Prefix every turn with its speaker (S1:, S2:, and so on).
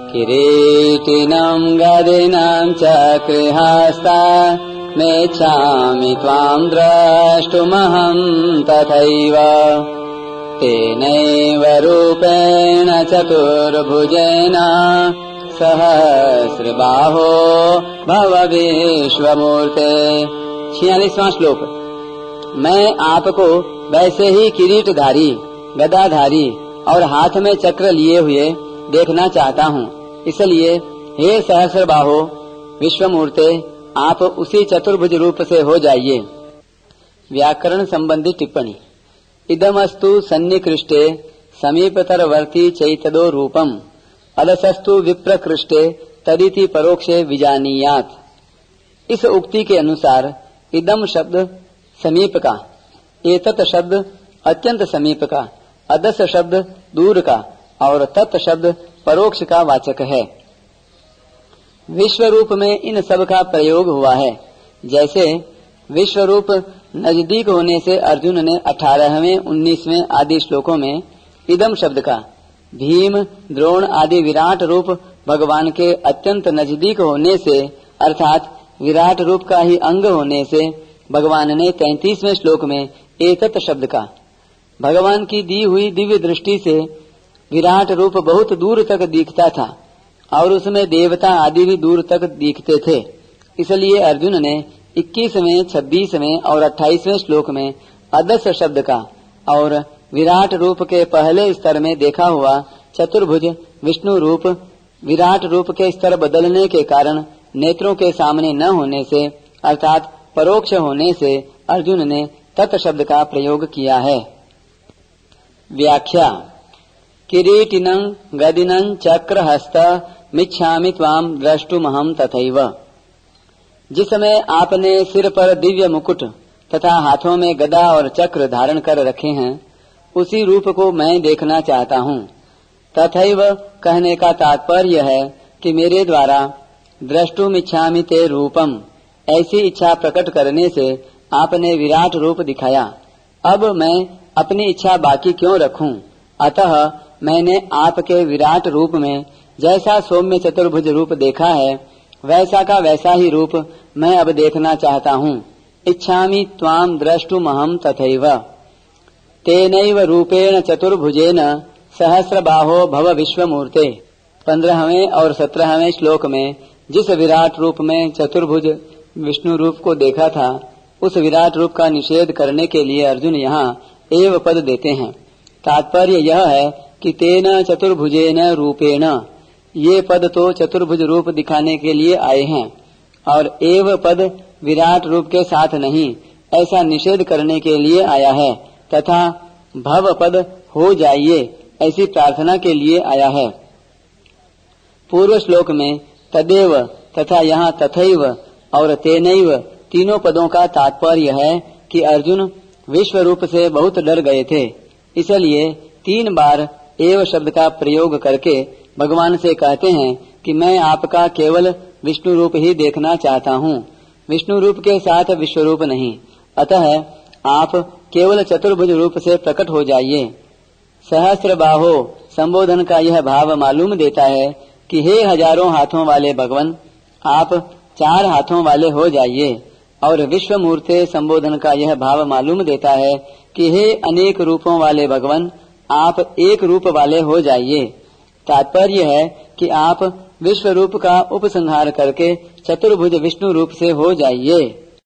S1: किरीटिनं गदिनं चक्रिहस्ता मेच्छामि त्वां द्रष्टुमहं तथैव तेनैव रूपेण चतुर्भुजेन सहस्रबाहो भव विश्वमूर्ते। 46वां श्लोक। मैं आपको वैसे ही किरीटधारी, गदाधारी और हाथ में चक्र लिए हुए देखना चाहता हूँ, इसलिए हे सहस्रबाहो विश्वमूर्ते, आप उसी चतुर्भुज रूप से हो जाइए। व्याकरण संबंधी टिप्पणी। इदमस्तु सन्निकृष्टे समीपतरवर्ती चैतदो रूपम अलसस्तु विप्रकृष्टे तदिति परोक्षे विजानीयात्। इस उक्ति के अनुसार इदम शब्द समीप का, एतत् शब्द अत्यंत समीप का, अदस शब्द दूर का और तत् शब्द परोक्ष का वाचक है। विश्व रूप में इन सब का प्रयोग हुआ है। जैसे विश्व रूप नजदीक होने से अर्जुन ने 18वें 19वें आदि श्लोकों में इदम शब्द का, भीम द्रोण आदि विराट रूप भगवान के अत्यंत नजदीक होने से अर्थात विराट रूप का ही अंग होने से भगवान ने 33वें श्लोक में एतत् शब्द का, भगवान की दी हुई दिव्य दृष्टि से विराट रूप बहुत दूर तक दिखता था और उसमें देवता आदि भी दूर तक दिखते थे। इसलिए अर्जुन ने 21वें 26वें और 28वें श्लोक में अदस शब्द का और विराट रूप के पहले स्तर में देखा हुआ चतुर्भुज विष्णु रूप विराट रूप के स्तर बदलने के कारण नेत्रों के सामने न होने से अर्थात परोक्ष होने से अर्जुन ने तत् शब्द का प्रयोग किया है। व्याख्या। किरीटिनं गदिनं चक्रहस्त मिच्छामि त्वाम द्रष्टुमहं तथैव। जिस समय आपने सिर पर दिव्य मुकुट तथा हाथों में गदा और चक्र धारण कर रखे हैं, उसी रूप को मैं देखना चाहता हूँ। तथैव कहने का तात्पर्य है कि मेरे द्वारा द्रष्टुमिच्छामि ते रूपम, ऐसी इच्छा प्रकट करने से आपने विराट रूप दिखाया। अब मैं अपनी इच्छा बाकी क्यों रखूं? अतः मैंने आपके विराट रूप में जैसा सौम्य चतुर्भुज रूप देखा है, वैसा का वैसा ही रूप मैं अब देखना चाहता हूँ। इच्छामि त्वाम द्रष्टुमहं तथैव तेनैव रूपेण चतुर्भुजेन सहस्रबाहो भव विश्वमूर्ते। 15वें और 17वें श्लोक में जिस विराट रूप में चतुर्भुज विष्णु रूप को देखा था, उस विराट रूप का निषेध करने के लिए अर्जुन यहाँ एव पद देते हैं। तात्पर्य यह है कि तेन चतुर्भुजेन रूपेण, ये पद तो चतुर्भुज रूप दिखाने के लिए आए हैं और एव पद विराट रूप के साथ नहीं, ऐसा निषेध करने के लिए आया है, तथा भव पद हो जाइए ऐसी प्रार्थना के लिए आया है। पूर्व श्लोक में तदेव तथा यहाँ तथैव और तेनैव तीनों पदों का तात्पर्य है कि अर्जुन विश्व रूप से बहुत डर गए थे, इसलिए 3 बार एव शब्द का प्रयोग करके भगवान से कहते हैं कि मैं आपका केवल विष्णु रूप ही देखना चाहता हूँ, विष्णु रूप के साथ विश्व रूप नहीं। अतः आप केवल चतुर्भुज रूप से प्रकट हो जाइए। सहस्रबाहो संबोधन का यह भाव मालूम देता है कि हे हजारों हाथों वाले भगवान, आप 4 हाथों वाले हो जाइए, और विश्व मूर्ते संबोधन का यह भाव मालूम देता है कि हे अनेक रूपों वाले भगवान, आप एक रूप वाले हो जाइए। तात्पर्य है कि आप विश्व रूप का उपसंहार करके चतुर्भुज विष्णु रूप से हो जाइए।